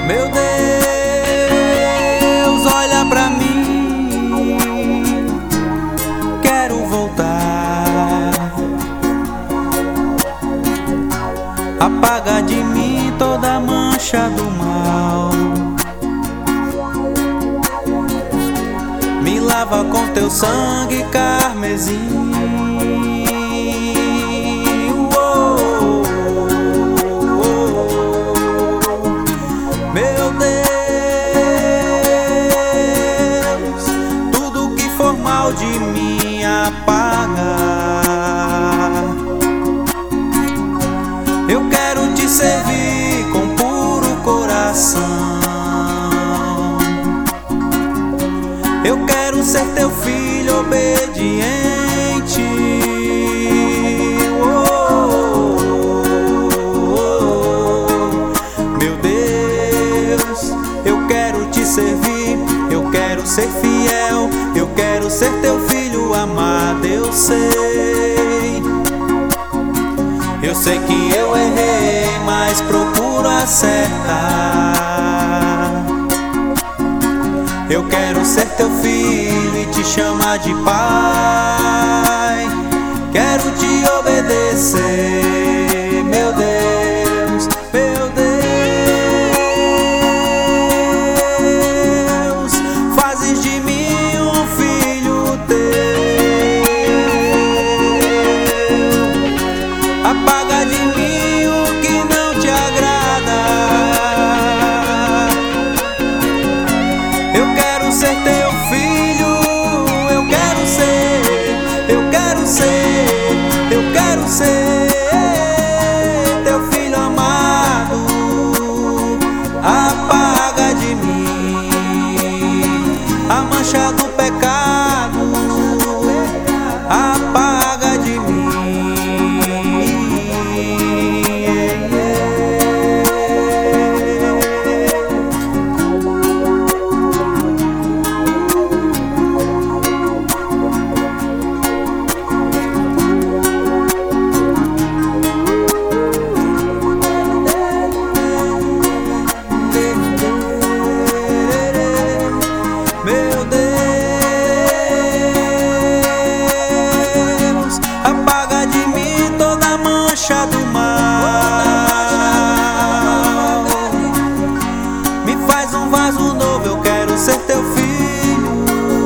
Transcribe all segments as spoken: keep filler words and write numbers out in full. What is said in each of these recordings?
Meu Deus, olha pra mim, quero voltar. Apaga de mim toda mancha do mal, me lava com teu sangue carmesim. Meu Deus, tudo que for mal de mim apaga. Eu quero te servir com puro coração. Eu quero ser teu filho obediente. Servir, eu quero ser fiel, eu quero ser teu filho amado. Eu sei, eu sei que eu errei, mas procuro acertar. Eu quero ser teu filho e te chamar de pai. Quero te obedecer, meu Deus, meu Deus. Apaga de mim o que não te agrada. Eu quero ser teu filho, eu quero ser, eu quero ser, eu quero ser teu filho amado. Apaga de mim a mancha do pecado. Apaga de mim. Meu Deus, apaga de mim toda mancha do mal. Me faz um vaso novo, eu quero ser teu filho.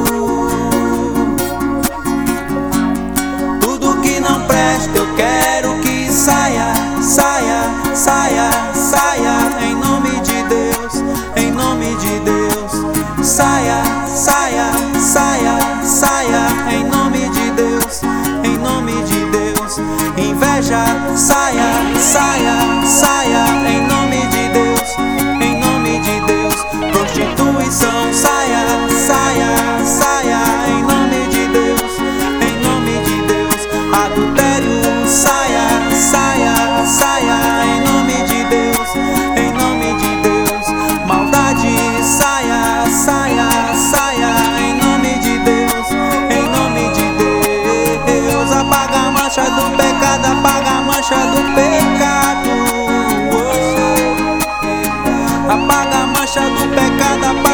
Tudo que não presta eu quero que saia, saia, saia, saia. Em nome de Deus, em nome de Deus. Saia, saia, saia, saia. Em nome de Deus, em nome de Deus. Inveja, saia, saia, saia. Em nome de Deus, em nome de Deus. Prostituição, saia, saia, saia. Em nome de Deus, em nome de Deus. Adultério, saia, saia, saia. Em nome de Deus, em nome de Deus. Maldade, saia, saia, saia. Em nome de Deus, em nome de Deus. Apaga a mancha do pecado, apaga a mancha do pecado. Apaga a mancha do pecado, apaga